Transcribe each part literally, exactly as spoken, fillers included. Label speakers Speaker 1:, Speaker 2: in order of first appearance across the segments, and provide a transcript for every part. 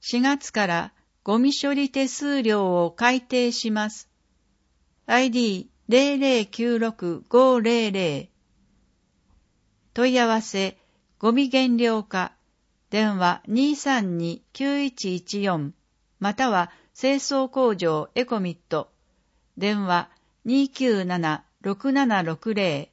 Speaker 1: しがつからゴミ処理手数料を改定します。アイディー ゼロゼロきゅうろくごゼロゼロ 問い合わせゴミ減量課電話 にさんにきゅういちいちよん または清掃工場エコミット電話 にきゅうななろくななろくゼ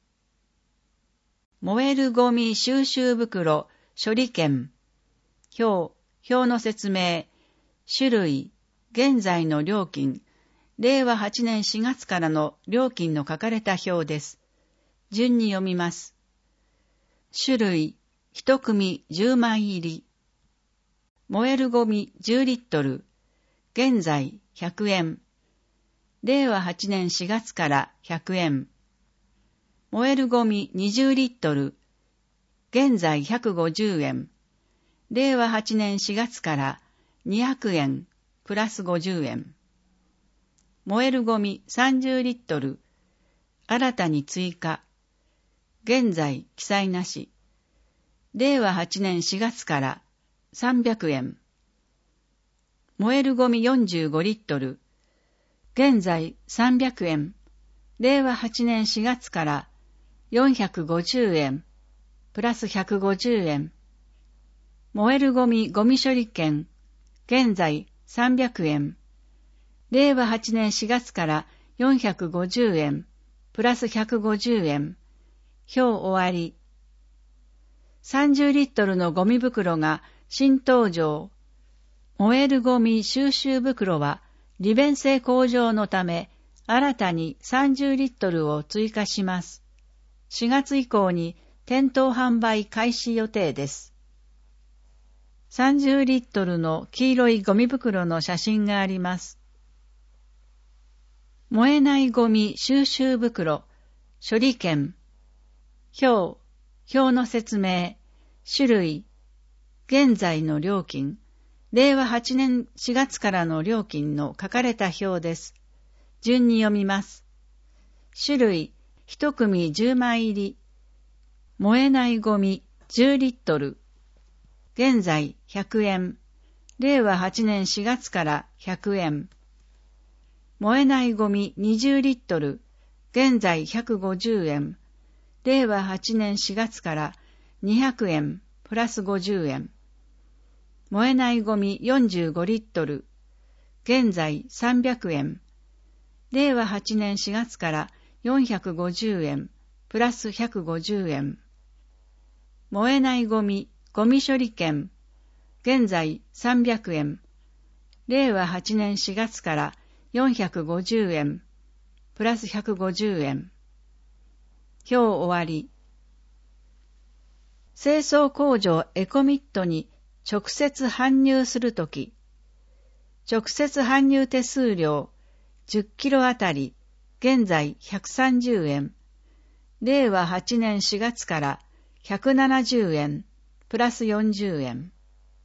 Speaker 1: ロ 燃えるゴミ収集袋処理券表表の説明種類現在の料金れいわはちねんしがつからの料金の書かれた表です。順に読みます。種類一組じゅうまい入り燃えるゴミじゅうリットル現在ひゃくえんれいわはちねんしがつからひゃくえん燃えるゴミにじゅうリットル現在ひゃくごじゅうえんれいわはちねんしがつからにひゃくえんプラスごじゅうえん燃えるゴミさんじゅうリットル新たに追加現在記載なしれいわはちねんしがつからさんびゃくえん燃えるゴミよんじゅうごリットル現在さんびゃくえんれいわはちねんしがつからよんひゃくごじゅうえんプラスひゃくごじゅうえん燃えるゴミゴミ処理券現在さんびゃくえんれいわはちねんしがつからよんひゃくごじゅうえんプラスひゃくごじゅうえん表終わりさんじゅうリットルのゴミ袋が新登場燃えるゴミ収集袋は利便性向上のため新たにさんじゅうリットルを追加します。しがつ以降に店頭販売開始予定です。さんじゅうリットルの黄色いゴミ袋の写真があります。燃えないゴミ収集袋、処理券、表、表の説明、種類、現在の料金、れいわはちねんしがつからの料金の書かれた表です。順に読みます。種類、一組じゅうまい入り、燃えないゴミじゅうリットル、現在ひゃくえん、れいわはちねんしがつからひゃくえん、燃えないゴミにじゅうリットル、現在ひゃくごじゅうえん、れいわはちねんしがつからにひゃくえん、プラスごじゅうえん。燃えないゴミよんじゅうごリットル、現在さんびゃくえん、れいわはちねんしがつからよんひゃくごじゅうえん、プラスひゃくごじゅうえん。燃えないゴミ、ゴミ処理券、現在さんびゃくえん、れいわはちねんしがつからよんひゃくごじゅうえん、プラスひゃくごじゅうえん。表終わり。清掃工場エコミットに直接搬入するとき、直接搬入手数料じゅっキロあたり現在ひゃくさんじゅうえん、れいわはちねんしがつからひゃくななじゅうえん、プラスよんじゅうえん。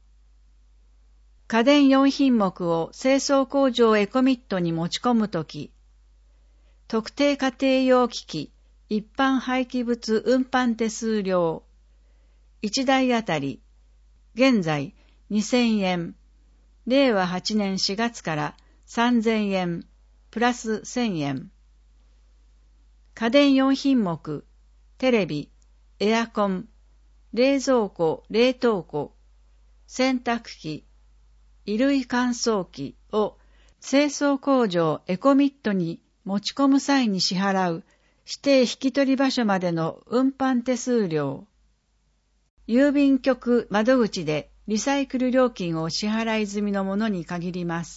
Speaker 1: 家電よんひんもくを清掃工場エコミットに持ち込むとき、特定家庭用機器一般廃棄物運搬手数料いちだいあたり現在にせんえん、れいわはちねんしがつからさんぜんえん、プラスせんえん。家電よんひんもく、テレビ、エアコン、冷蔵庫、冷凍庫、洗濯機、衣類乾燥機を清掃工場エコミットに持ち込む際に支払う指定引き取り場所までの運搬手数料。郵便局窓口でリサイクル料金を支払い済みのものに限ります。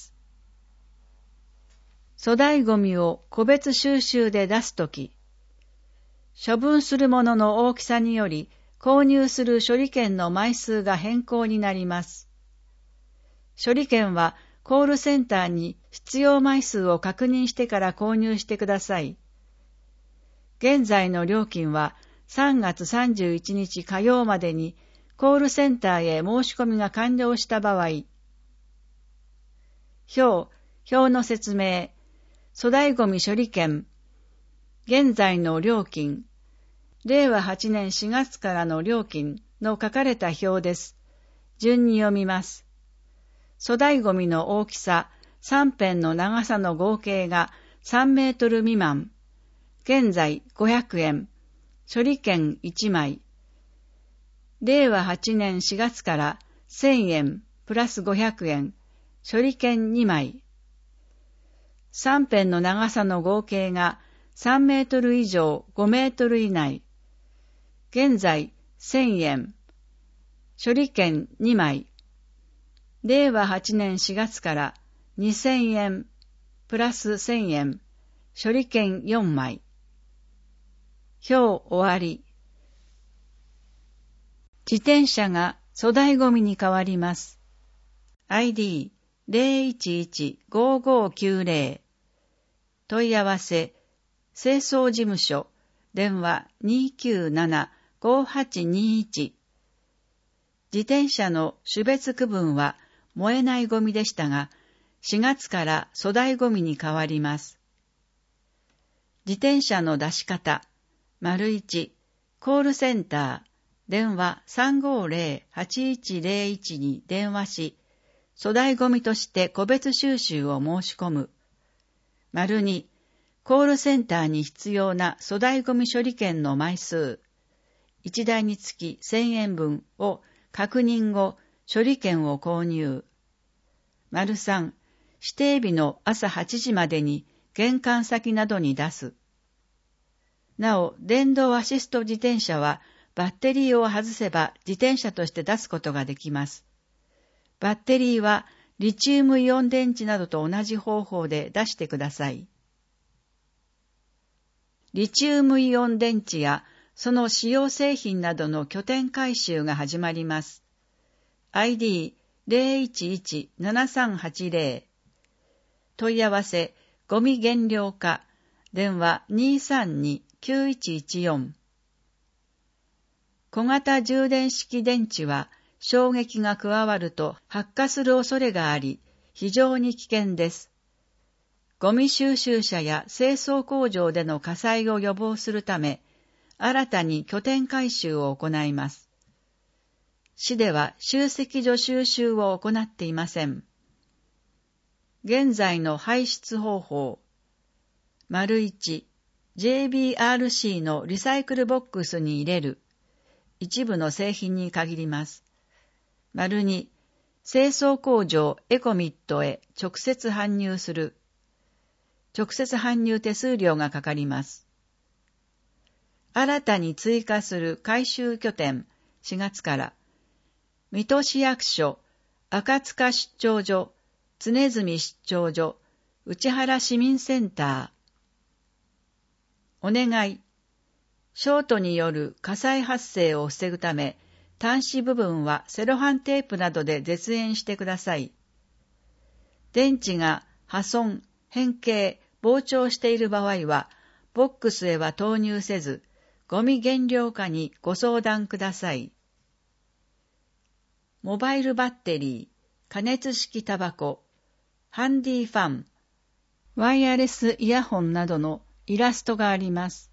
Speaker 1: 粗大ゴミを個別収集で出すとき、処分するものの大きさにより購入する処理券の枚数が変更になります。処理券はコールセンターに必要枚数を確認してから購入してください。現在の料金はさんがつさんじゅういちにち火曜までにコールセンターへ申し込みが完了した場合、表、表の説明、粗大ゴミ処理券、現在の料金、れいわはちねんしがつからの料金の書かれた表です。順に読みます。 粗大ゴミの大きささん辺の長さの合計がさんメートル未満。現在ごひゃくえん。処理券いちまい。れいわはちねんしがつからせんえんプラスごひゃくえん。処理券にまい。さん辺の長さの合計がさんメートル以上ごメートル以内。現在せんえん。処理券にまい。れいわはちねんしがつからにせんえんプラスせんえん。処理券よんまい。表終わり。自転車が粗大ゴミに変わります。アイディー ゼロいちいち ごーごーきゅうゼロ。問い合わせ、清掃事務所、電話 にーきゅうなな ごーはちにーいち。自転車の種別区分は燃えないゴミでしたが、しがつから粗大ゴミに変わります。自転車の出し方、丸いち、コールセンター、電話 さんごーゼロ はちいちゼロいち に電話し、粗大ゴミとして個別収集を申し込む。丸に、コールセンターに必要な粗大ゴミ処理券の枚数、いちだいにつきせんえんぶんを確認後、処理券を購入。丸さん、指定日の朝はちじまでに玄関先などに出す。なお、電動アシスト自転車はバッテリーを外せば自転車として出すことができます。バッテリーはリチウムイオン電池などと同じ方法で出してください。リチウムイオン電池やその使用製品などの拠点回収が始まります。アイディー ゼロいちいち ななさんはちゼロ。問い合わせ、ゴミ減量課、電話 にーさんに きゅういちいちよん。小型充電式電池は衝撃が加わると発火する恐れがあり、非常に危険です。ゴミ収集車や清掃工場での火災を予防するため、新たに拠点回収を行います。市では集積所収集を行っていません。現在の排出方法。丸いち、ジェイビーアールシー のリサイクルボックスに入れる。一部の製品に限ります。丸に、清掃工場エコミットへ直接搬入する。直接搬入手数料がかかります。新たに追加する回収拠点しがつから、水戸市役所、赤塚出張所、常住出張所、内原市民センター。お願い。ショートによる火災発生を防ぐため、端子部分はセロハンテープなどで絶縁してください。電池が破損、変形、膨張している場合は、ボックスへは投入せず、ゴミ減量課にご相談ください。モバイルバッテリー、加熱式タバコ、ハンディファン、ワイヤレスイヤホンなどのイラストがあります。